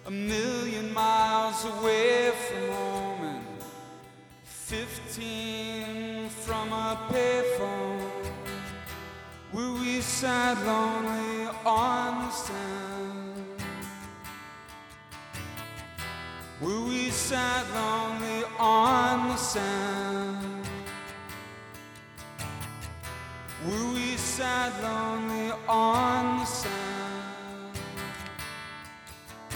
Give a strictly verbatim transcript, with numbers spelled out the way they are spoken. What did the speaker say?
a million miles away from home and fifteen from a payphone, where we sat lonely on the sand, where we sat lonely on the sand, where we sat lonely on the sand.